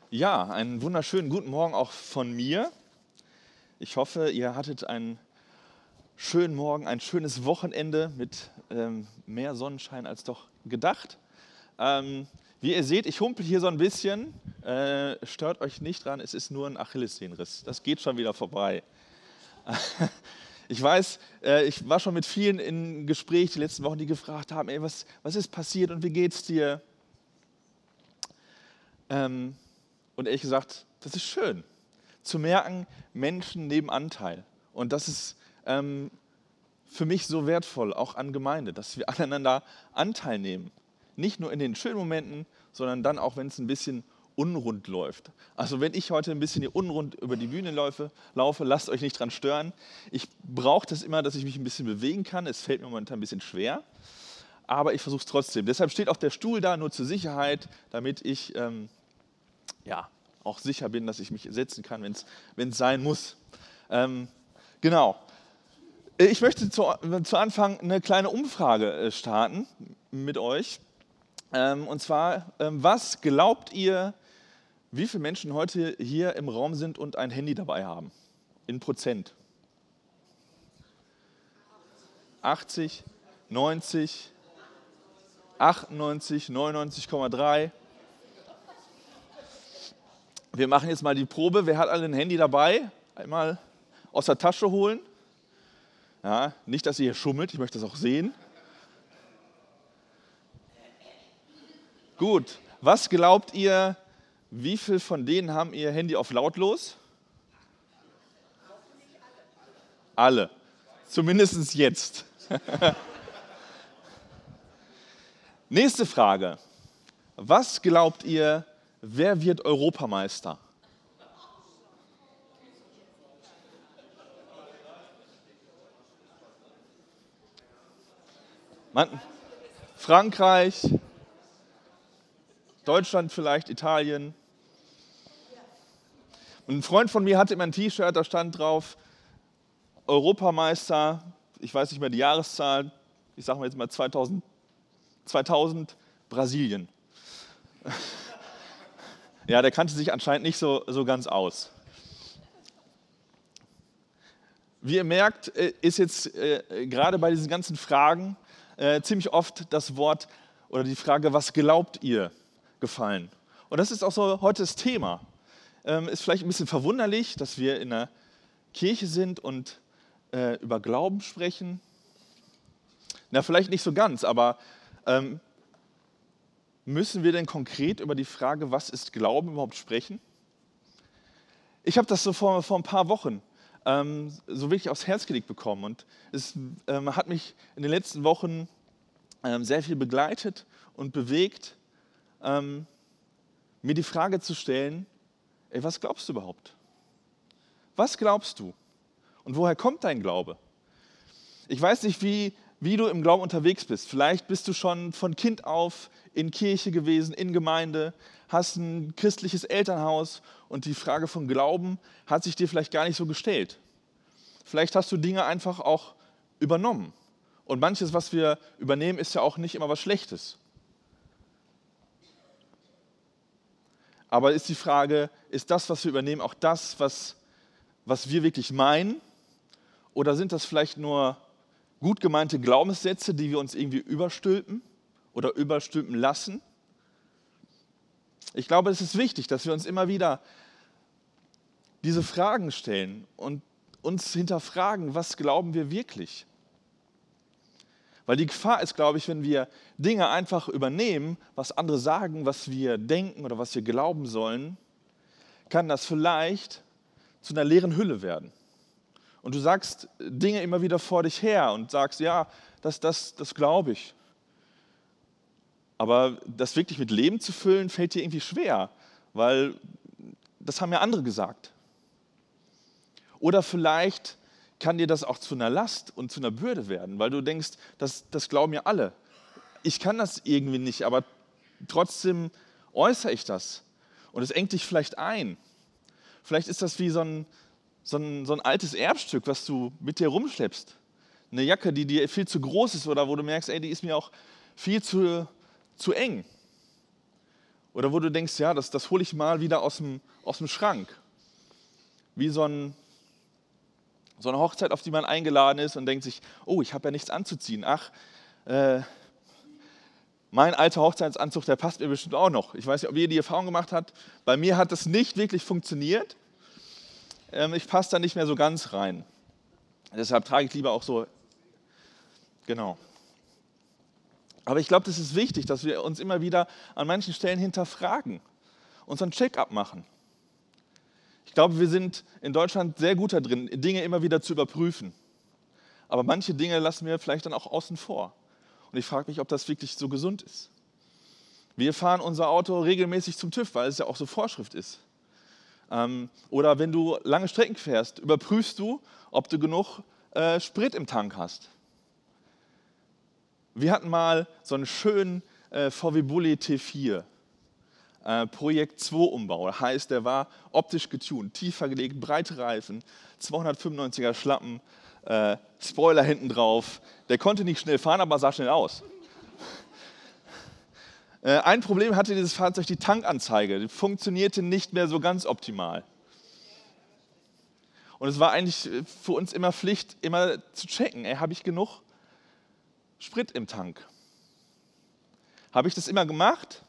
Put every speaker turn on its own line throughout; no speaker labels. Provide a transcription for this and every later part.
Ja, einen wunderschönen guten Morgen auch von mir. Ich hoffe, ihr hattet einen schönen Morgen, ein schönes Wochenende mit mehr Sonnenschein als doch gedacht. Wie ihr seht, ich humpel hier so ein bisschen. Stört euch nicht dran, es ist nur ein Achillessehnenriss. Das geht schon wieder vorbei. Ich weiß, ich war schon mit vielen in Gespräch die letzten Wochen, die gefragt haben, ey, was ist passiert und wie geht's dir? Und ehrlich gesagt, das ist schön, zu merken, Menschen nehmen Anteil. Und das ist für mich so wertvoll, auch an Gemeinde, dass wir aneinander Anteil nehmen. Nicht nur in den schönen Momenten, sondern dann auch, wenn es ein bisschen unrund läuft. Also wenn ich heute ein bisschen hier unrund über die Bühne laufe, lasst euch nicht dran stören. Ich brauche das immer, dass ich mich ein bisschen bewegen kann. Es fällt mir momentan ein bisschen schwer, aber ich versuche es trotzdem. Deshalb steht auch der Stuhl da, nur zur Sicherheit, damit ich auch sicher bin, dass ich mich setzen kann, wenn es sein muss. Genau. Ich möchte zu Anfang eine kleine Umfrage starten mit euch. Und zwar, was glaubt ihr, wie viele Menschen heute hier im Raum sind und ein Handy dabei haben? In Prozent? 80, 90, 98, 99,3. Wir machen jetzt mal die Probe. Wer hat alle ein Handy dabei? Einmal aus der Tasche holen. Ja, nicht, dass ihr hier schummelt, ich möchte das auch sehen. Gut, was glaubt ihr, wie viele von denen haben ihr Handy auf lautlos? Alle. Zumindest jetzt. Nächste Frage. Was glaubt ihr, wer wird Europameister? Frankreich, Deutschland vielleicht, Italien. Und ein Freund von mir hatte immer ein T-Shirt, da stand drauf, Europameister, ich weiß nicht mehr die Jahreszahl, ich sage mal jetzt mal 2000 Brasilien. Ja, der kannte sich anscheinend nicht so ganz aus. Wie ihr merkt, ist jetzt gerade bei diesen ganzen Fragen ziemlich oft das Wort oder die Frage, was glaubt ihr, gefallen. Und das ist auch so heute das Thema. Ist vielleicht ein bisschen verwunderlich, dass wir in der Kirche sind und über Glauben sprechen. Na, vielleicht nicht so ganz, aber müssen wir denn konkret über die Frage, was ist Glauben, überhaupt sprechen? Ich habe das so vor ein paar Wochen so wirklich aufs Herz gelegt bekommen und es hat mich in den letzten Wochen sehr viel begleitet und bewegt, mir die Frage zu stellen, ey, was glaubst du überhaupt? Was glaubst du? Und woher kommt dein Glaube? Ich weiß nicht, wie du im Glauben unterwegs bist. Vielleicht bist du schon von Kind auf in Kirche gewesen, in Gemeinde, hast ein christliches Elternhaus und die Frage von Glauben hat sich dir vielleicht gar nicht so gestellt. Vielleicht hast du Dinge einfach auch übernommen. Und manches, was wir übernehmen, ist ja auch nicht immer was Schlechtes. Aber ist die Frage, ist das, was wir übernehmen, auch das, was wir wirklich meinen? Oder sind das vielleicht nur gut gemeinte Glaubenssätze, die wir uns irgendwie überstülpen oder überstülpen lassen? Ich glaube, es ist wichtig, dass wir uns immer wieder diese Fragen stellen und uns hinterfragen, was glauben wir wirklich? Weil die Gefahr ist, glaube ich, wenn wir Dinge einfach übernehmen, was andere sagen, was wir denken oder was wir glauben sollen, kann das vielleicht zu einer leeren Hülle werden. Und du sagst Dinge immer wieder vor dich her und sagst, ja, das glaube ich. Aber das wirklich mit Leben zu füllen, fällt dir irgendwie schwer, weil das haben ja andere gesagt. Oder vielleicht kann dir das auch zu einer Last und zu einer Bürde werden, weil du denkst, das glauben ja alle. Ich kann das irgendwie nicht, aber trotzdem äußere ich das. Und es engt dich vielleicht ein. Vielleicht ist das wie so ein altes Erbstück, was du mit dir rumschleppst. Eine Jacke, die dir viel zu groß ist oder wo du merkst, ey, die ist mir auch viel zu eng. Oder wo du denkst, ja, das hole ich mal wieder aus dem Schrank. Wie so eine Hochzeit, auf die man eingeladen ist und denkt sich, oh, ich habe ja nichts anzuziehen. Ach, mein alter Hochzeitsanzug, der passt mir bestimmt auch noch. Ich weiß nicht, ob ihr die Erfahrung gemacht habt. Bei mir hat das nicht wirklich funktioniert. Ich passe da nicht mehr so ganz rein. Deshalb trage ich lieber auch so, genau. Aber ich glaube, das ist wichtig, dass wir uns immer wieder an manchen Stellen hinterfragen, unseren Check-up machen. Ich glaube, wir sind in Deutschland sehr gut darin, Dinge immer wieder zu überprüfen. Aber manche Dinge lassen wir vielleicht dann auch außen vor. Und ich frage mich, ob das wirklich so gesund ist. Wir fahren unser Auto regelmäßig zum TÜV, weil es ja auch so Vorschrift ist. Oder wenn du lange Strecken fährst, überprüfst du, ob du genug Sprit im Tank hast. Wir hatten mal so einen schönen VW Bulli T4, Projekt 2 Umbau. Das heißt, der war optisch getunt, tiefer gelegt, breite Reifen, 295er Schlappen, Spoiler hinten drauf. Der konnte nicht schnell fahren, aber sah schnell aus. Ein Problem hatte dieses Fahrzeug, die Tankanzeige. Die funktionierte nicht mehr so ganz optimal. Und es war eigentlich für uns immer Pflicht, immer zu checken, habe ich genug Sprit im Tank? Habe ich das immer gemacht?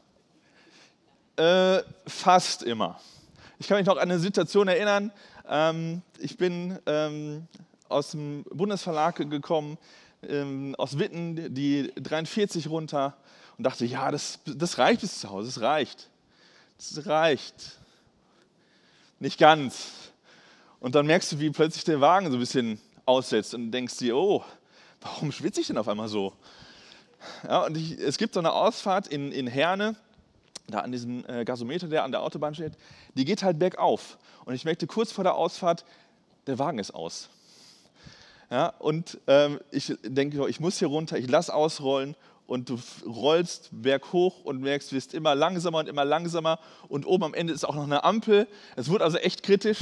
Fast immer. Ich kann mich noch an eine Situation erinnern. Ich bin aus dem Bundesverlag gekommen, aus Witten, die 43 runter und dachte, ja, das reicht bis zu Hause, das reicht. Das reicht. Nicht ganz. Und dann merkst du, wie plötzlich der Wagen so ein bisschen aussetzt und denkst dir, oh, warum schwitze ich denn auf einmal so? Ja, und es gibt so eine Ausfahrt in Herne, da an diesem Gasometer, der an der Autobahn steht, die geht halt bergauf. Und ich merkte kurz vor der Ausfahrt, der Wagen ist aus. Ja, und ich denke, ich muss hier runter, ich lasse ausrollen und du rollst berghoch und merkst, du wirst immer langsamer und immer langsamer und oben am Ende ist auch noch eine Ampel. Es wurde also echt kritisch.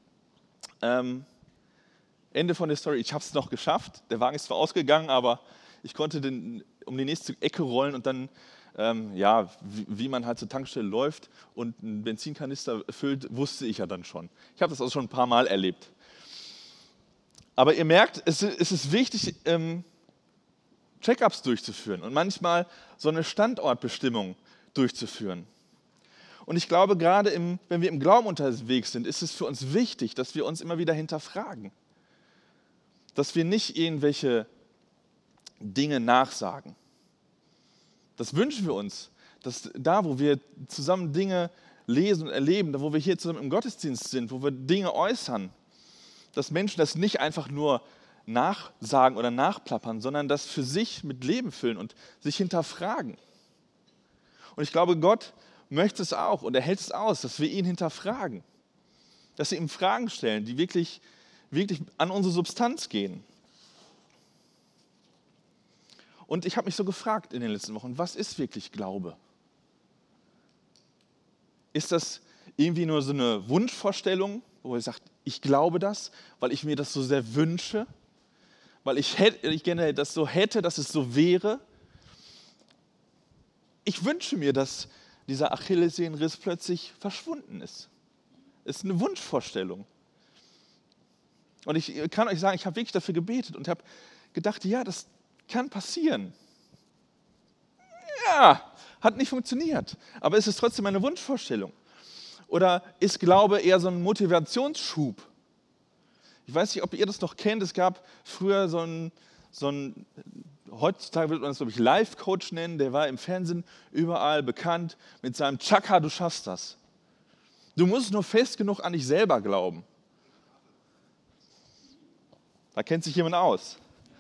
Ende von der Story, ich habe es noch geschafft. Der Wagen ist zwar ausgegangen, aber ich konnte um die nächste Ecke rollen und dann, wie man halt zur Tankstelle läuft und einen Benzinkanister füllt, wusste ich ja dann schon. Ich habe das auch schon ein paar Mal erlebt. Aber ihr merkt, es ist wichtig, Check-ups durchzuführen und manchmal so eine Standortbestimmung durchzuführen. Und ich glaube, gerade wenn wir im Glauben unterwegs sind, ist es für uns wichtig, dass wir uns immer wieder hinterfragen. Dass wir nicht irgendwelche Dinge nachsagen. Das wünschen wir uns, dass da, wo wir zusammen Dinge lesen und erleben, da wo wir hier zusammen im Gottesdienst sind, wo wir Dinge äußern, dass Menschen das nicht einfach nur nachsagen oder nachplappern, sondern das für sich mit Leben füllen und sich hinterfragen. Und ich glaube, Gott möchte es auch und er hält es aus, dass wir ihn hinterfragen, dass wir ihm Fragen stellen, die wirklich an unsere Substanz gehen. Und ich habe mich so gefragt in den letzten Wochen, was ist wirklich Glaube? Ist das irgendwie nur so eine Wunschvorstellung, wo ihr sagt, ich glaube das, weil ich mir das so sehr wünsche, weil ich gerne das so hätte, dass es so wäre? Ich wünsche mir, dass dieser Achillessehnenriss plötzlich verschwunden ist. Es ist eine Wunschvorstellung. Und ich kann euch sagen, ich habe wirklich dafür gebetet und habe gedacht, ja, das kann passieren. Ja, hat nicht funktioniert, aber es ist trotzdem eine Wunschvorstellung. Oder ist Glaube eher so ein Motivationsschub? Ich weiß nicht, ob ihr das noch kennt, es gab früher so einen heutzutage würde man das, glaube ich, Life-Coach nennen, der war im Fernsehen überall bekannt mit seinem Chaka, du schaffst das. Du musst nur fest genug an dich selber glauben. Da kennt sich jemand aus.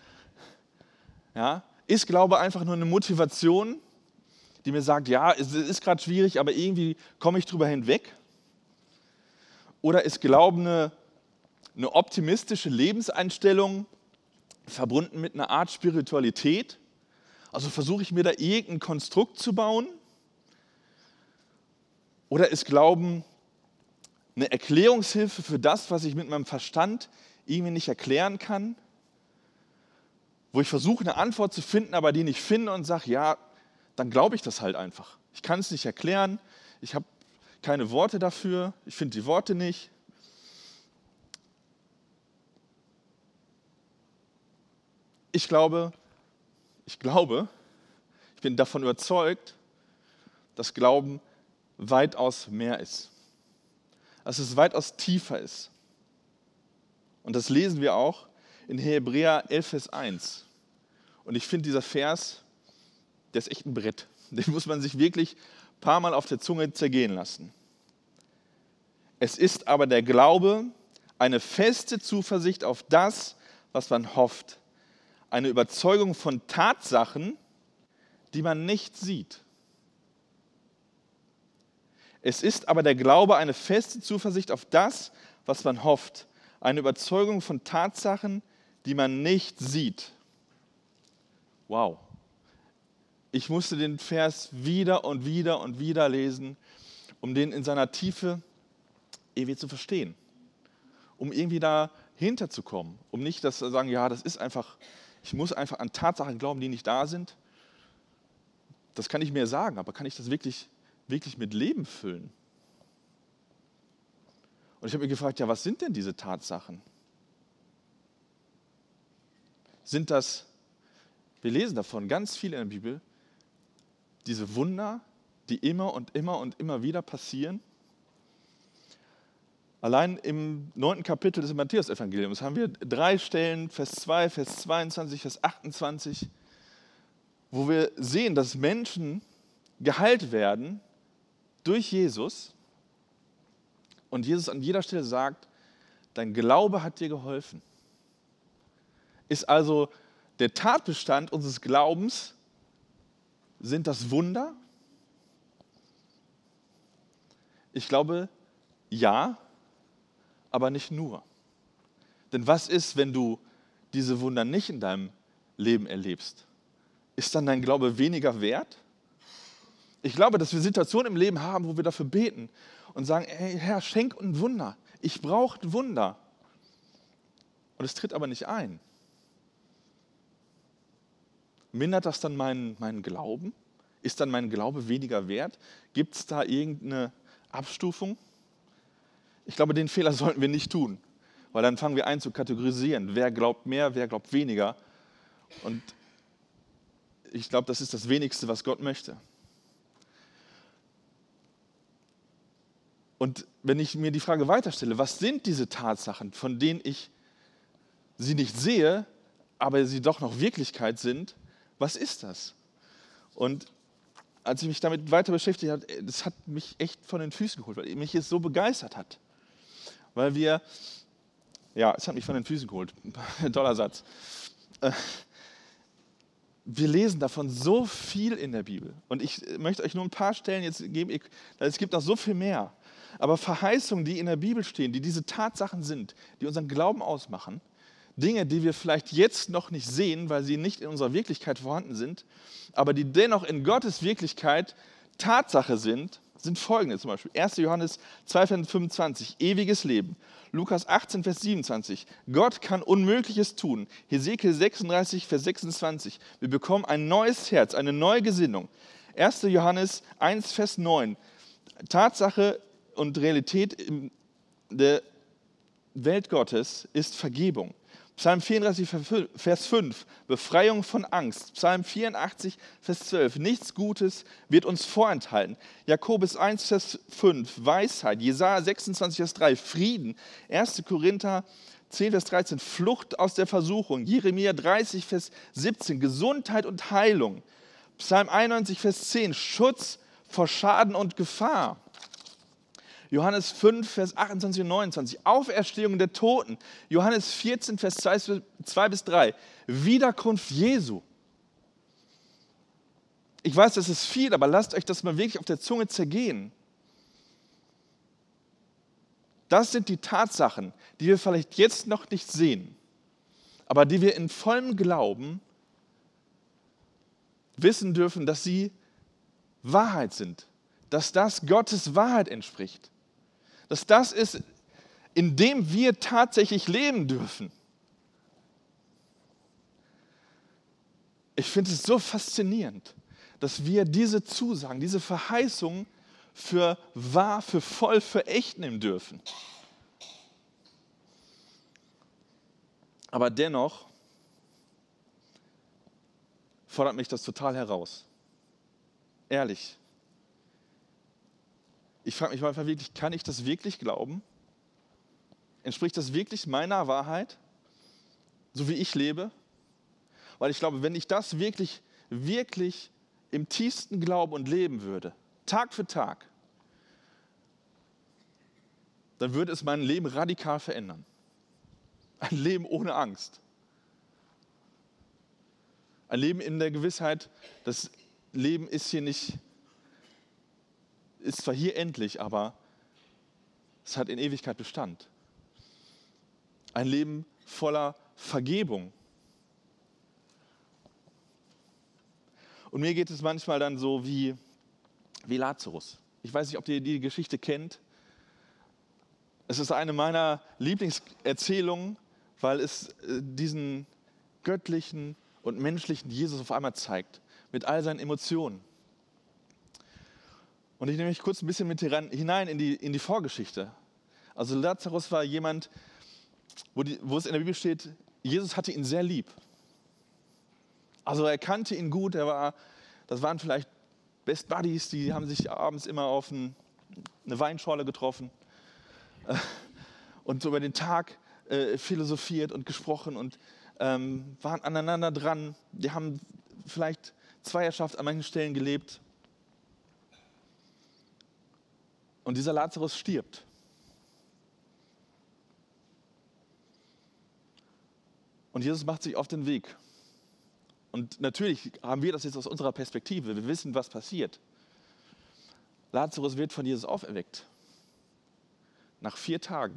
Ja? Ist Glaube einfach nur eine Motivation, die mir sagt, ja, es ist gerade schwierig, aber irgendwie komme ich drüber hinweg? Oder ist Glauben eine optimistische Lebenseinstellung, verbunden mit einer Art Spiritualität? Also versuche ich mir da irgendein Konstrukt zu bauen? Oder ist Glauben eine Erklärungshilfe für das, was ich mit meinem Verstand irgendwie nicht erklären kann? Wo ich versuche, eine Antwort zu finden, aber die nicht finde und sage, ja, dann glaube ich das halt einfach. Ich kann es nicht erklären, ich habe keine Worte dafür, ich finde die Worte nicht. Ich bin davon überzeugt, dass Glauben weitaus mehr ist. Dass es weitaus tiefer ist. Und das lesen wir auch in Hebräer 11, Vers 1. Und ich finde, dieser Vers, der ist echt ein Brett. Den muss man sich wirklich ein paar Mal auf der Zunge zergehen lassen. Es ist aber der Glaube eine feste Zuversicht auf das, was man hofft. Eine Überzeugung von Tatsachen, die man nicht sieht. Es ist aber der Glaube eine feste Zuversicht auf das, was man hofft. Eine Überzeugung von Tatsachen, die man nicht sieht. Wow. Ich musste den Vers wieder und wieder und wieder lesen, um den in seiner Tiefe irgendwie zu verstehen. Um irgendwie dahinter zu kommen. Um nicht das zu sagen, ja, das ist einfach, ich muss einfach an Tatsachen glauben, die nicht da sind. Das kann ich mir sagen, aber kann ich das wirklich mit Leben füllen? Und ich habe mich gefragt, ja, was sind denn diese Tatsachen? Sind das, wir lesen davon ganz viel in der Bibel, diese Wunder, die immer und immer und immer wieder passieren? Allein im 9. Kapitel des Matthäus-Evangeliums haben wir 3 Stellen, Vers 2, Vers 22, Vers 28, wo wir sehen, dass Menschen geheilt werden durch Jesus und Jesus an jeder Stelle sagt, dein Glaube hat dir geholfen. Ist also der Tatbestand unseres Glaubens, sind das Wunder? Ich glaube, ja, aber nicht nur. Denn was ist, wenn du diese Wunder nicht in deinem Leben erlebst? Ist dann dein Glaube weniger wert? Ich glaube, dass wir Situationen im Leben haben, wo wir dafür beten und sagen, hey Herr, schenk ein Wunder. Ich brauche ein Wunder. Und es tritt aber nicht ein. Mindert das dann meinen Glauben? Ist dann mein Glaube weniger wert? Gibt es da irgendeine Abstufung? Ich glaube, den Fehler sollten wir nicht tun, weil dann fangen wir an zu kategorisieren. Wer glaubt mehr, wer glaubt weniger? Und ich glaube, das ist das Wenigste, was Gott möchte. Und wenn ich mir die Frage weiterstelle, was sind diese Tatsachen, von denen ich sie nicht sehe, aber sie doch noch Wirklichkeit sind, was ist das? Und als ich mich damit weiter beschäftigt habe, das hat mich echt von den Füßen geholt, weil mich es so begeistert hat. Weil es hat mich von den Füßen geholt, toller Satz. Wir lesen davon so viel in der Bibel. Und ich möchte euch nur ein paar Stellen jetzt geben, es gibt noch so viel mehr. Aber Verheißungen, die in der Bibel stehen, die diese Tatsachen sind, die unseren Glauben ausmachen, Dinge, die wir vielleicht jetzt noch nicht sehen, weil sie nicht in unserer Wirklichkeit vorhanden sind, aber die dennoch in Gottes Wirklichkeit Tatsache sind folgende zum Beispiel. 1. Johannes 2, Vers 25, ewiges Leben. Lukas 18, Vers 27, Gott kann Unmögliches tun. Hesekiel 36, Vers 26, wir bekommen ein neues Herz, eine neue Gesinnung. 1. Johannes 1, Vers 9, Tatsache und Realität in der Welt Gottes ist Vergebung. Psalm 34, Vers 5, Befreiung von Angst. Psalm 84, Vers 12, nichts Gutes wird uns vorenthalten. Jakobus 1, Vers 5, Weisheit. Jesaja 26, Vers 3, Frieden. 1. Korinther 10, Vers 13, Flucht aus der Versuchung. Jeremia 30, Vers 17, Gesundheit und Heilung. Psalm 91, Vers 10, Schutz vor Schaden und Gefahr. Johannes 5, Vers 28 und 29, Auferstehung der Toten. Johannes 14, Vers 2 bis 3, Wiederkunft Jesu. Ich weiß, das ist viel, aber lasst euch das mal wirklich auf der Zunge zergehen. Das sind die Tatsachen, die wir vielleicht jetzt noch nicht sehen, aber die wir in vollem Glauben wissen dürfen, dass sie Wahrheit sind, dass das Gottes Wahrheit entspricht. Dass das ist, in dem wir tatsächlich leben dürfen. Ich finde es so faszinierend, dass wir diese Zusagen, diese Verheißungen für wahr, für voll, für echt nehmen dürfen. Aber dennoch fordert mich das total heraus. Ehrlich. Ich frage mich manchmal wirklich, kann ich das wirklich glauben? Entspricht das wirklich meiner Wahrheit, so wie ich lebe? Weil ich glaube, wenn ich das wirklich, wirklich im tiefsten glauben und leben würde, Tag für Tag, dann würde es mein Leben radikal verändern. Ein Leben ohne Angst. Ein Leben in der Gewissheit, das Leben ist hier nicht, ist zwar hier endlich, aber es hat in Ewigkeit Bestand. Ein Leben voller Vergebung. Und mir geht es manchmal dann so wie Lazarus. Ich weiß nicht, ob ihr die Geschichte kennt. Es ist eine meiner Lieblingserzählungen, weil es diesen göttlichen und menschlichen Jesus auf einmal zeigt, mit all seinen Emotionen. Und ich nehme mich kurz ein bisschen mit hinein in die Vorgeschichte. Also Lazarus war jemand, wo es in der Bibel steht, Jesus hatte ihn sehr lieb. Also er kannte ihn gut, das waren vielleicht Best Buddies, die haben sich abends immer auf eine Weinschorle getroffen und so über den Tag philosophiert und gesprochen und waren aneinander dran. Die haben vielleicht Zweierschaft an manchen Stellen gelebt. Und dieser Lazarus stirbt. Und Jesus macht sich auf den Weg. Und natürlich haben wir das jetzt aus unserer Perspektive. Wir wissen, was passiert. Lazarus wird von Jesus auferweckt. Nach 4 Tagen.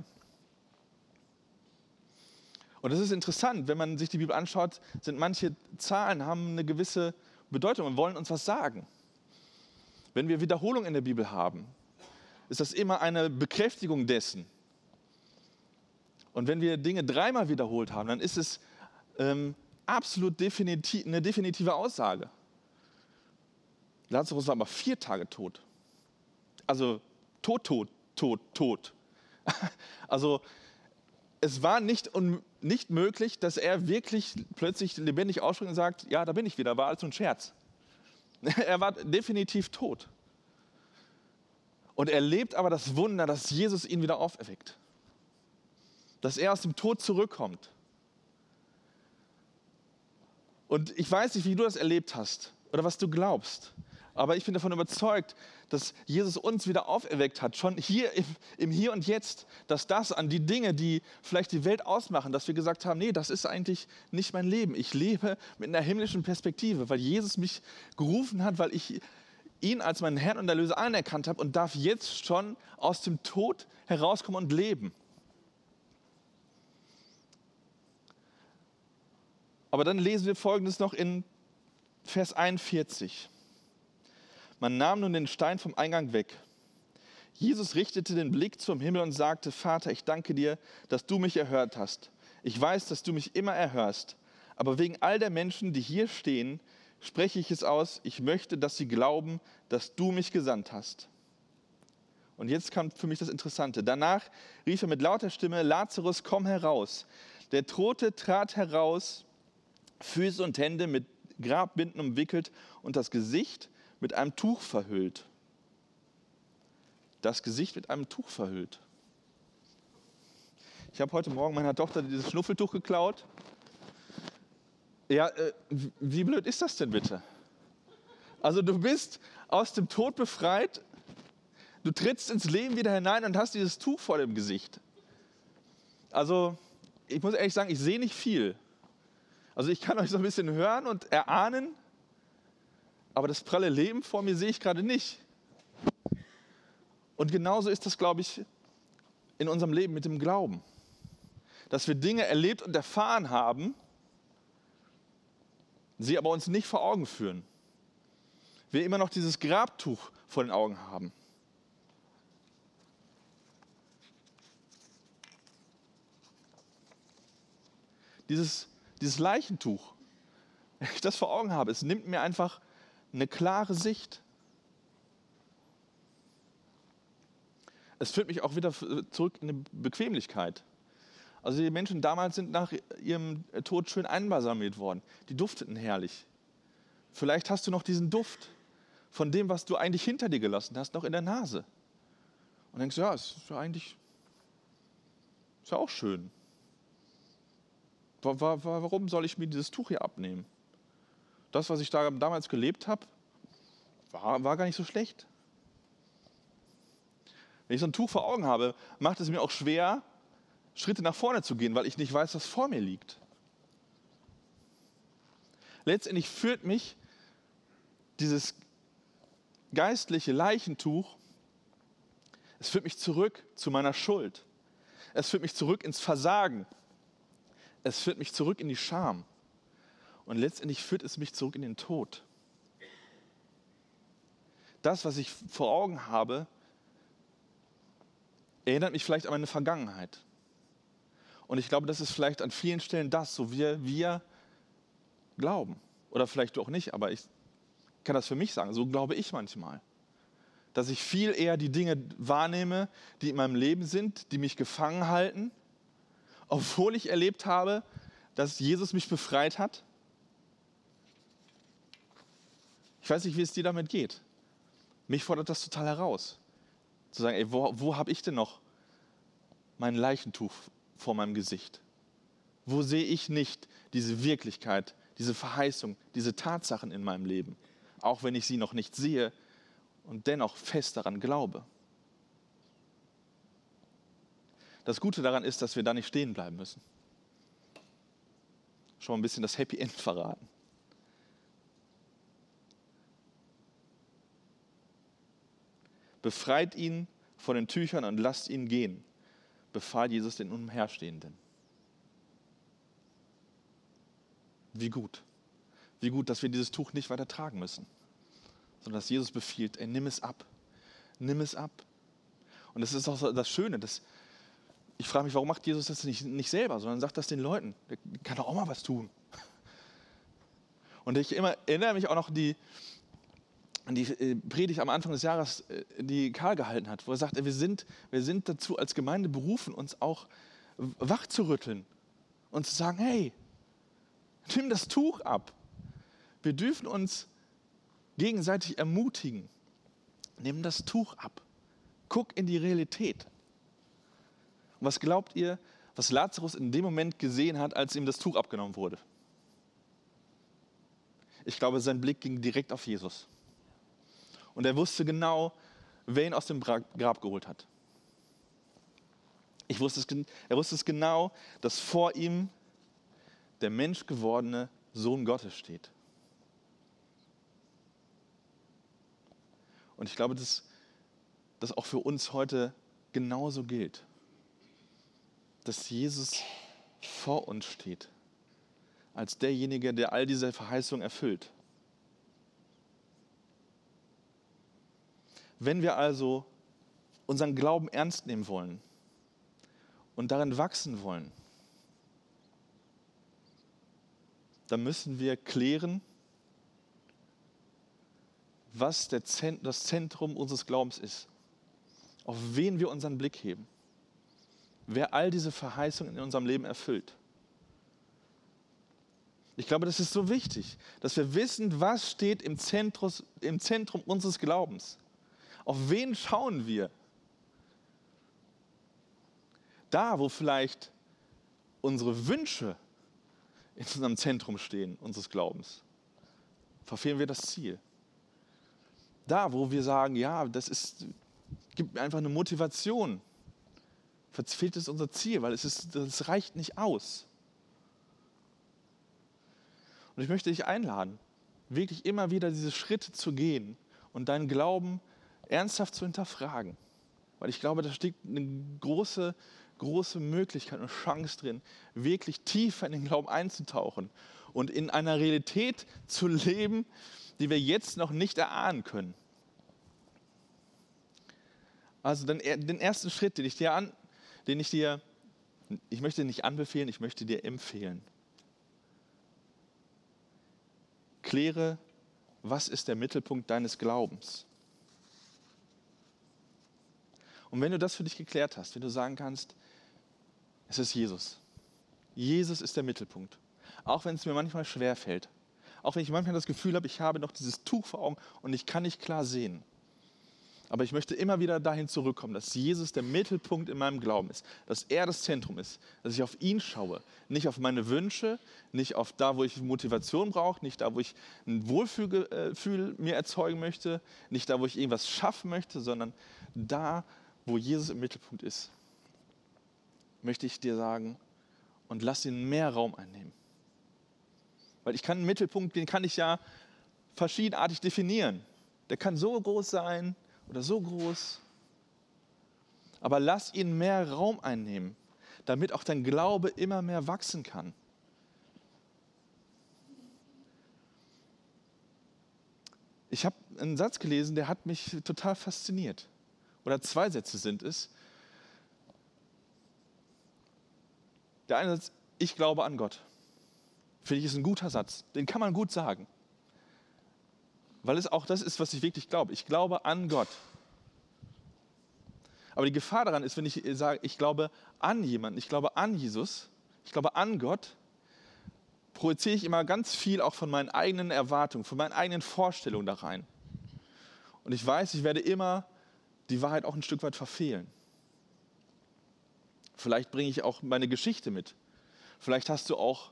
Und das ist interessant, wenn man sich die Bibel anschaut, sind manche Zahlen, haben eine gewisse Bedeutung und wollen uns was sagen. Wenn wir Wiederholung in der Bibel haben, ist das immer eine Bekräftigung dessen. Und wenn wir Dinge 3-mal wiederholt haben, dann ist es absolut eine definitive Aussage. Lazarus war aber 4 Tage tot. Also tot. Also es war nicht möglich, dass er wirklich plötzlich lebendig ausspringt und sagt, ja, da bin ich wieder, war alles ein Scherz. Er war definitiv tot. Und er lebt aber das Wunder, dass Jesus ihn wieder auferweckt. Dass er aus dem Tod zurückkommt. Und ich weiß nicht, wie du das erlebt hast oder was du glaubst. Aber ich bin davon überzeugt, dass Jesus uns wieder auferweckt hat, schon hier im Hier und Jetzt, dass das an die Dinge, die vielleicht die Welt ausmachen, dass wir gesagt haben, nee, das ist eigentlich nicht mein Leben. Ich lebe mit einer himmlischen Perspektive, weil Jesus mich gerufen hat, weil ich ihn als meinen Herrn und Erlöser anerkannt habe und darf jetzt schon aus dem Tod herauskommen und leben. Aber dann lesen wir Folgendes noch in Vers 41. Man nahm nun den Stein vom Eingang weg. Jesus richtete den Blick zum Himmel und sagte, Vater, ich danke dir, dass du mich erhört hast. Ich weiß, dass du mich immer erhörst. Aber wegen all der Menschen, die hier stehen, spreche ich es aus. Ich möchte, dass sie glauben, dass du mich gesandt hast. Und jetzt kam für mich das Interessante. Danach rief er mit lauter Stimme, Lazarus, komm heraus. Der Tote trat heraus, Füße und Hände mit Grabbinden umwickelt und das Gesicht mit einem Tuch verhüllt. Das Gesicht mit einem Tuch verhüllt. Ich habe heute Morgen meiner Tochter dieses Schnuffeltuch geklaut. Ja, wie blöd ist das denn bitte? Also du bist aus dem Tod befreit, du trittst ins Leben wieder hinein und hast dieses Tuch vor dem Gesicht. Also ich muss ehrlich sagen, ich sehe nicht viel. Also ich kann euch so ein bisschen hören und erahnen, aber das pralle Leben vor mir sehe ich gerade nicht. Und genauso ist das, glaube ich, in unserem Leben mit dem Glauben. Dass wir Dinge erlebt und erfahren haben, sie aber uns nicht vor Augen führen. Wir immer noch dieses Grabtuch vor den Augen haben. Dieses Leichentuch, wenn ich das vor Augen habe, es nimmt mir einfach eine klare Sicht. Es führt mich auch wieder zurück in eine Bequemlichkeit. Also die Menschen damals sind nach ihrem Tod schön einbalsamiert worden. Die dufteten herrlich. Vielleicht hast du noch diesen Duft von dem, was du eigentlich hinter dir gelassen hast, noch in der Nase. Und denkst, ja, ist ja eigentlich ist ja auch schön. Warum soll ich mir dieses Tuch hier abnehmen? Das, was ich da damals gelebt habe, war gar nicht so schlecht. Wenn ich so ein Tuch vor Augen habe, macht es mir auch schwer, Schritte nach vorne zu gehen, weil ich nicht weiß, was vor mir liegt. Letztendlich führt mich dieses geistliche Leichentuch, es führt mich zurück zu meiner Schuld. Es führt mich zurück ins Versagen. Es führt mich zurück in die Scham. Und letztendlich führt es mich zurück in den Tod. Das, was ich vor Augen habe, erinnert mich vielleicht an meine Vergangenheit. Und ich glaube, das ist vielleicht an vielen Stellen das, so wie wir glauben. Oder vielleicht du auch nicht, aber ich kann das für mich sagen, so glaube ich manchmal. Dass ich viel eher die Dinge wahrnehme, die in meinem Leben sind, die mich gefangen halten, obwohl ich erlebt habe, dass Jesus mich befreit hat. Ich weiß nicht, wie es dir damit geht. Mich fordert das total heraus. Zu sagen, ey, wo habe ich denn noch mein Leichentuch vor meinem Gesicht? Wo sehe ich nicht diese Wirklichkeit, diese Verheißung, diese Tatsachen in meinem Leben? Auch wenn ich sie noch nicht sehe und dennoch fest daran glaube. Das Gute daran ist, dass wir da nicht stehen bleiben müssen. Schon mal ein bisschen das Happy End verraten. Befreit ihn von den Tüchern und lasst ihn gehen, befahl Jesus den Umherstehenden. Wie gut. Wie gut, dass wir dieses Tuch nicht weiter tragen müssen, sondern dass Jesus befiehlt, nimm es ab. Nimm es ab. Und das ist auch so das Schöne, dass ich frage mich, warum macht Jesus das nicht selber, sondern sagt das den Leuten. Der kann doch auch mal was tun. Und ich erinnere mich auch noch an die Predigt am Anfang des Jahres, die Karl gehalten hat, wo er sagt, wir sind dazu als Gemeinde berufen, uns auch wach zu rütteln und zu sagen, hey, nimm das Tuch ab. Wir dürfen uns gegenseitig ermutigen. Nimm das Tuch ab. Guck in die Realität. Und was glaubt ihr, was Lazarus in dem Moment gesehen hat, als ihm das Tuch abgenommen wurde? Ich glaube, sein Blick ging direkt auf Jesus. Und er wusste genau, wer ihn aus dem Grab geholt hat. Er wusste es genau, dass vor ihm der menschgewordene Sohn Gottes steht. Und ich glaube, dass das auch für uns heute genauso gilt. Dass Jesus vor uns steht, als derjenige, der all diese Verheißungen erfüllt. Wenn wir also unseren Glauben ernst nehmen wollen und darin wachsen wollen, dann müssen wir klären, was das Zentrum unseres Glaubens ist, auf wen wir unseren Blick heben, wer all diese Verheißungen in unserem Leben erfüllt. Ich glaube, das ist so wichtig, dass wir wissen, was steht im Zentrum unseres Glaubens. Auf wen schauen wir? Da, wo vielleicht unsere Wünsche in unserem Zentrum stehen, unseres Glaubens, verfehlen wir das Ziel. Da, wo wir sagen, ja, gibt mir einfach eine Motivation, verfehlt es unser Ziel, weil das reicht nicht aus. Und ich möchte dich einladen, wirklich immer wieder diese Schritte zu gehen und deinen Glauben ernsthaft zu hinterfragen. Weil ich glaube, da steckt eine große, große Möglichkeit und Chance drin, wirklich tiefer in den Glauben einzutauchen und in einer Realität zu leben, die wir jetzt noch nicht erahnen können. Also den ersten Schritt, ich möchte nicht anbefehlen, ich möchte dir empfehlen. Kläre, was ist der Mittelpunkt deines Glaubens? Und wenn du das für dich geklärt hast, wenn du sagen kannst, es ist Jesus. Jesus ist der Mittelpunkt. Auch wenn es mir manchmal schwerfällt. Auch wenn ich manchmal das Gefühl habe, ich habe noch dieses Tuch vor Augen und ich kann nicht klar sehen. Aber ich möchte immer wieder dahin zurückkommen, dass Jesus der Mittelpunkt in meinem Glauben ist, dass er das Zentrum ist, dass ich auf ihn schaue, nicht auf meine Wünsche, nicht auf da, wo ich Motivation brauche, nicht da, wo ich ein Wohlfühl mir erzeugen möchte, nicht da, wo ich irgendwas schaffen möchte, sondern da, wo Jesus im Mittelpunkt ist, möchte ich dir sagen, und lass ihn mehr Raum einnehmen. Weil ich kann einen Mittelpunkt, den kann ich ja verschiedenartig definieren. Der kann so groß sein oder so groß. Aber lass ihn mehr Raum einnehmen, damit auch dein Glaube immer mehr wachsen kann. Ich habe einen Satz gelesen, der hat mich total fasziniert. Oder 2 Sätze sind es. Der eine Satz, ich glaube an Gott. Finde ich, ist ein guter Satz. Den kann man gut sagen. Weil es auch das ist, was ich wirklich glaube. Ich glaube an Gott. Aber die Gefahr daran ist, wenn ich sage, ich glaube an jemanden, ich glaube an Jesus, ich glaube an Gott, projiziere ich immer ganz viel auch von meinen eigenen Erwartungen, von meinen eigenen Vorstellungen da rein. Und ich weiß, ich werde immer die Wahrheit auch ein Stück weit verfehlen. Vielleicht bringe ich auch meine Geschichte mit. Vielleicht hast du auch,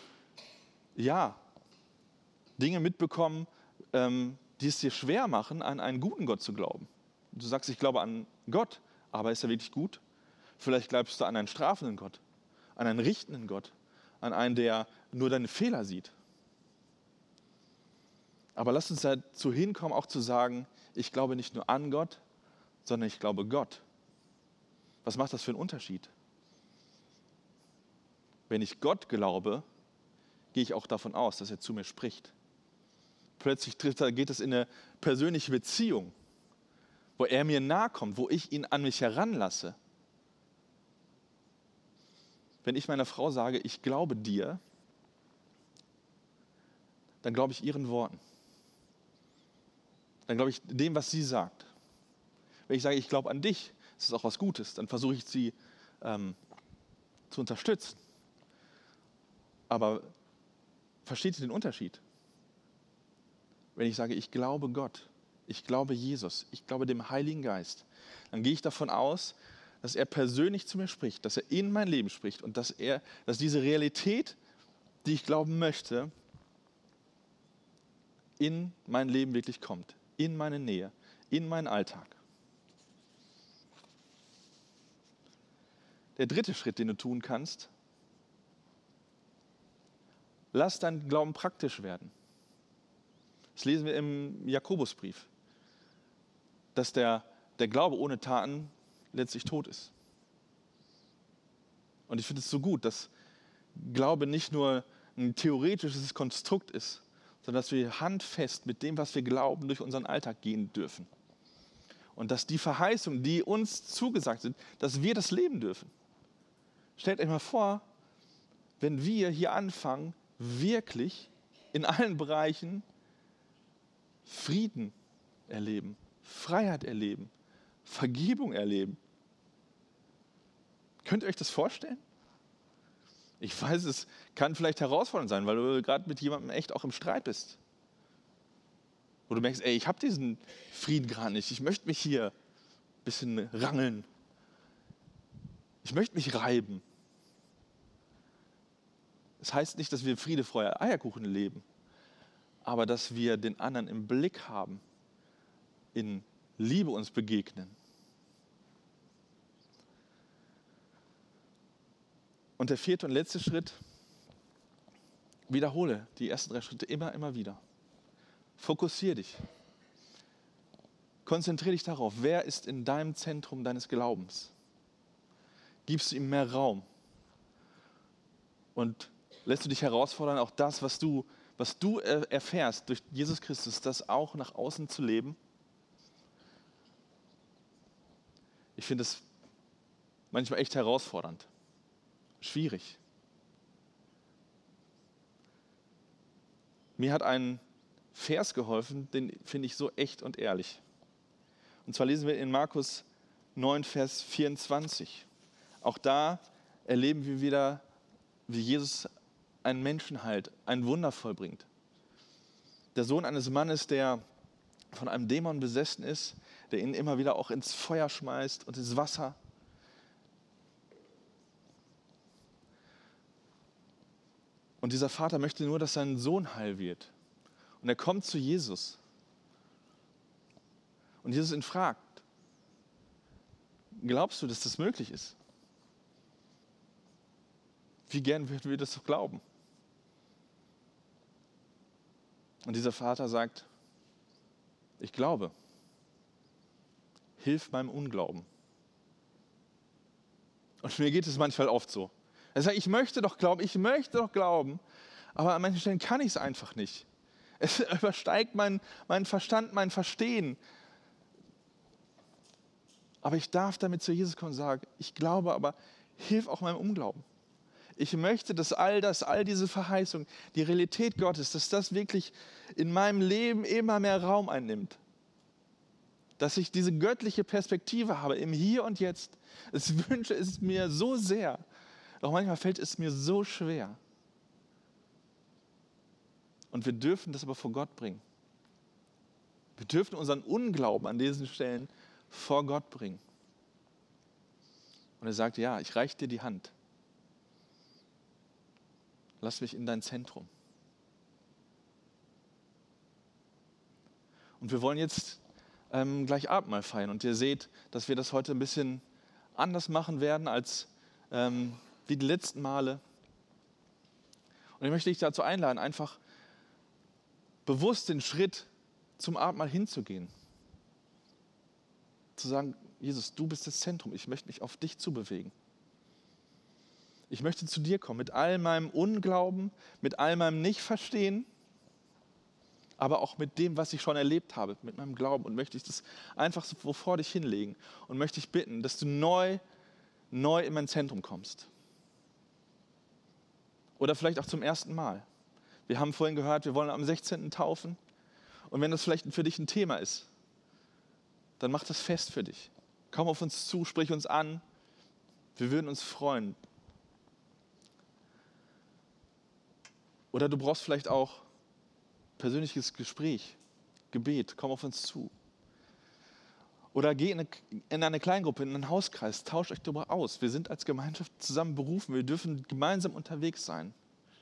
Dinge mitbekommen, die es dir schwer machen, an einen guten Gott zu glauben. Du sagst, ich glaube an Gott, aber ist er wirklich gut? Vielleicht glaubst du an einen strafenden Gott, an einen richtenden Gott, an einen, der nur deine Fehler sieht. Aber lass uns dazu hinkommen, auch zu sagen, ich glaube nicht nur an Gott, sondern ich glaube Gott. Was macht das für einen Unterschied? Wenn ich Gott glaube, gehe ich auch davon aus, dass er zu mir spricht. Plötzlich geht es in eine persönliche Beziehung, wo er mir nahe kommt, wo ich ihn an mich heranlasse. Wenn ich meiner Frau sage, ich glaube dir, dann glaube ich ihren Worten. Dann glaube ich dem, was sie sagt. Wenn ich sage, ich glaube an dich, ist es auch was Gutes, dann versuche ich sie zu unterstützen. Aber versteht ihr den Unterschied? Wenn ich sage, ich glaube Gott, ich glaube Jesus, ich glaube dem Heiligen Geist, dann gehe ich davon aus, dass er persönlich zu mir spricht, dass er in mein Leben spricht und dass diese Realität, die ich glauben möchte, in mein Leben wirklich kommt, in meine Nähe, in meinen Alltag. Der 3. Schritt, den du tun kannst, lass deinen Glauben praktisch werden. Das lesen wir im Jakobusbrief, dass der Glaube ohne Taten letztlich tot ist. Und ich finde es so gut, dass Glaube nicht nur ein theoretisches Konstrukt ist, sondern dass wir handfest mit dem, was wir glauben, durch unseren Alltag gehen dürfen. Und dass die Verheißungen, die uns zugesagt sind, dass wir das leben dürfen. Stellt euch mal vor, wenn wir hier anfangen, wirklich in allen Bereichen Frieden erleben, Freiheit erleben, Vergebung erleben. Könnt ihr euch das vorstellen? Ich weiß, es kann vielleicht herausfordernd sein, weil du gerade mit jemandem echt auch im Streit bist. Wo du merkst, ich habe diesen Frieden gerade nicht. Ich möchte mich hier ein bisschen rangeln. Ich möchte mich reiben. Das heißt nicht, dass wir Friede, Freude, Eierkuchen leben, aber dass wir den anderen im Blick haben, in Liebe uns begegnen. Und der 4. und letzte Schritt, wiederhole die ersten 3 Schritte immer wieder. Fokussiere dich. Konzentriere dich darauf, wer ist in deinem Zentrum deines Glaubens. Gibst du ihm mehr Raum. Und lässt du dich herausfordern, auch das, was du erfährst durch Jesus Christus, das auch nach außen zu leben. Ich finde es manchmal echt herausfordernd, schwierig. Mir hat ein Vers geholfen, den finde ich so echt und ehrlich. Und zwar lesen wir in Markus 9, Vers 24. Auch da erleben wir wieder, wie Jesus einen Menschen heilt, ein Wunder vollbringt. Der Sohn eines Mannes, der von einem Dämon besessen ist, der ihn immer wieder auch ins Feuer schmeißt und ins Wasser. Und dieser Vater möchte nur, dass sein Sohn heil wird. Und er kommt zu Jesus. Und Jesus ihn fragt, glaubst du, dass das möglich ist? Wie gern würden wir das doch glauben? Und dieser Vater sagt, ich glaube, hilf meinem Unglauben. Und mir geht es manchmal oft so. Er sagt, ich möchte doch glauben, aber an manchen Stellen kann ich es einfach nicht. Es übersteigt meinen Verstand, mein Verstehen. Aber ich darf damit zu Jesus kommen und sagen, ich glaube, aber hilf auch meinem Unglauben. Ich möchte, dass all diese Verheißungen, die Realität Gottes, dass das wirklich in meinem Leben immer mehr Raum einnimmt. Dass ich diese göttliche Perspektive habe im Hier und Jetzt. Ich wünsche es mir so sehr, doch manchmal fällt es mir so schwer. Und wir dürfen das aber vor Gott bringen. Wir dürfen unseren Unglauben an diesen Stellen vor Gott bringen. Und er sagt, ja, ich reiche dir die Hand. Lass mich in dein Zentrum. Und wir wollen jetzt gleich Abendmahl feiern. Und ihr seht, dass wir das heute ein bisschen anders machen werden als wie die letzten Male. Und ich möchte dich dazu einladen, einfach bewusst den Schritt zum Abendmahl hinzugehen. Zu sagen, Jesus, du bist das Zentrum. Ich möchte mich auf dich zubewegen. Ich möchte zu dir kommen mit all meinem Unglauben, mit all meinem Nichtverstehen, aber auch mit dem, was ich schon erlebt habe, mit meinem Glauben. Und möchte ich das einfach so vor dich hinlegen und möchte ich bitten, dass du neu in mein Zentrum kommst. Oder vielleicht auch zum ersten Mal. Wir haben vorhin gehört, wir wollen am 16. taufen. Und wenn das vielleicht für dich ein Thema ist, dann mach das fest für dich. Komm auf uns zu, sprich uns an. Wir würden uns freuen. Oder du brauchst vielleicht auch persönliches Gespräch, Gebet, komm auf uns zu. Oder geh in eine Kleingruppe, in einen Hauskreis, tauscht euch darüber aus. Wir sind als Gemeinschaft zusammen berufen, wir dürfen gemeinsam unterwegs sein.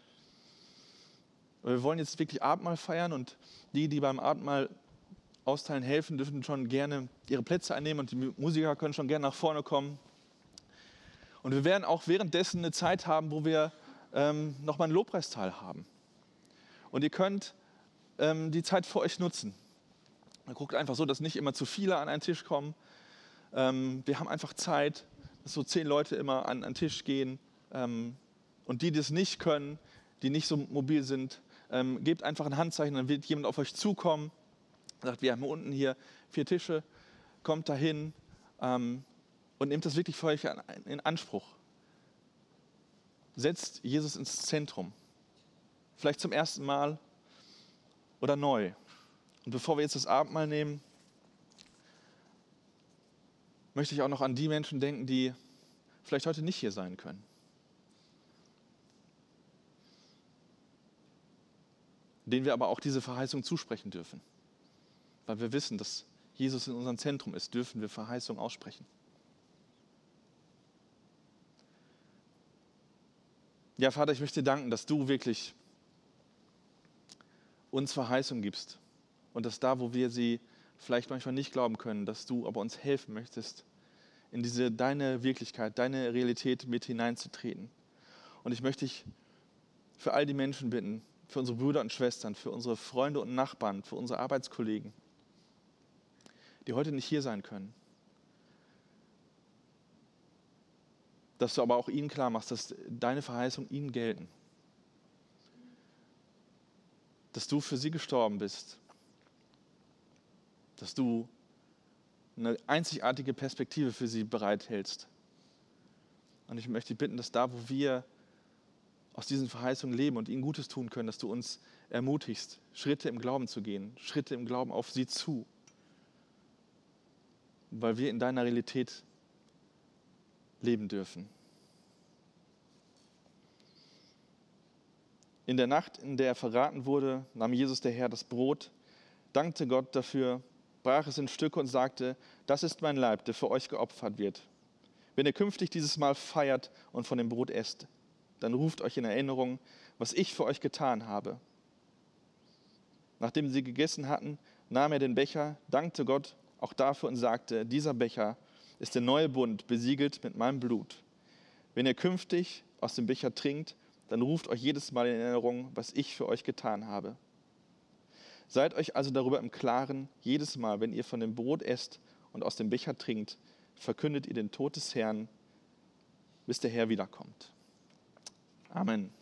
Wir wollen jetzt wirklich Abendmahl feiern und die beim Abendmahl austeilen helfen, dürfen schon gerne ihre Plätze einnehmen und die Musiker können schon gerne nach vorne kommen. Und wir werden auch währenddessen eine Zeit haben, wo wir nochmal einen Lobpreisteil haben. Und ihr könnt die Zeit für euch nutzen. Man guckt einfach so, dass nicht immer zu viele an einen Tisch kommen. Wir haben einfach Zeit, dass so 10 Leute immer an einen Tisch gehen. Und die das nicht können, die nicht so mobil sind, gebt einfach ein Handzeichen, dann wird jemand auf euch zukommen. Sagt, wir haben unten hier 4 Tische, kommt dahin und nehmt das wirklich für euch in Anspruch. Setzt Jesus ins Zentrum. Vielleicht zum ersten Mal oder neu. Und bevor wir jetzt das Abendmahl nehmen, möchte ich auch noch an die Menschen denken, die vielleicht heute nicht hier sein können. Denen wir aber auch diese Verheißung zusprechen dürfen. Weil wir wissen, dass Jesus in unserem Zentrum ist, dürfen wir Verheißung aussprechen. Ja, Vater, ich möchte dir danken, dass du wirklich uns Verheißung gibst. Und dass da, wo wir sie vielleicht manchmal nicht glauben können, dass du aber uns helfen möchtest, in deine Wirklichkeit, deine Realität mit hineinzutreten. Und ich möchte dich für all die Menschen bitten, für unsere Brüder und Schwestern, für unsere Freunde und Nachbarn, für unsere Arbeitskollegen, die heute nicht hier sein können, dass du aber auch ihnen klar machst, dass deine Verheißungen ihnen gelten. Dass du für sie gestorben bist. Dass du eine einzigartige Perspektive für sie bereithältst. Und ich möchte dich bitten, dass da, wo wir aus diesen Verheißungen leben und ihnen Gutes tun können, dass du uns ermutigst, Schritte im Glauben zu gehen, Schritte im Glauben auf sie zu, weil wir in deiner Realität leben dürfen. In der Nacht, in der er verraten wurde, nahm Jesus der Herr das Brot, dankte Gott dafür, brach es in Stücke und sagte, das ist mein Leib, der für euch geopfert wird. Wenn ihr künftig dieses Mal feiert und von dem Brot esst, dann ruft euch in Erinnerung, was ich für euch getan habe. Nachdem sie gegessen hatten, nahm er den Becher, dankte Gott auch dafür und sagte, dieser Becher ist der neue Bund, besiegelt mit meinem Blut. Wenn ihr künftig aus dem Becher trinkt, dann ruft euch jedes Mal in Erinnerung, was ich für euch getan habe. Seid euch also darüber im Klaren, jedes Mal, wenn ihr von dem Brot esst und aus dem Becher trinkt, verkündet ihr den Tod des Herrn, bis der Herr wiederkommt. Amen.